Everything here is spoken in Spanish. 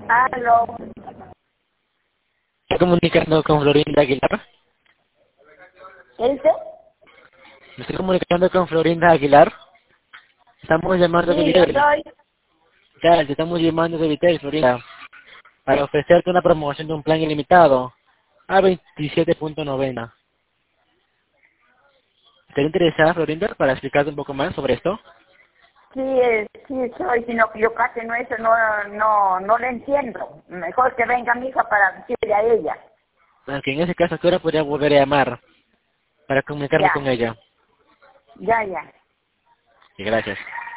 Aló. Estoy comunicando con Florinda Aguilar. ¿Qué dice? Me estoy comunicando con Florinda Aguilar. Estamos llamando de Sí, yo Vitel. soy. Ya, te estamos llamando de Vitel, Florinda, para ofrecerte una promoción de un plan ilimitado a 27.90. ¿Te interesa, Florinda, para explicarte un poco más sobre esto? Sí, sí soy, sino que yo casi no le entiendo. Mejor que venga mi hija para decirle a ella. Aunque en ese caso, ¿a qué hora podría volver a llamar para comunicarme con Ya, ella? ya, ya. Y gracias.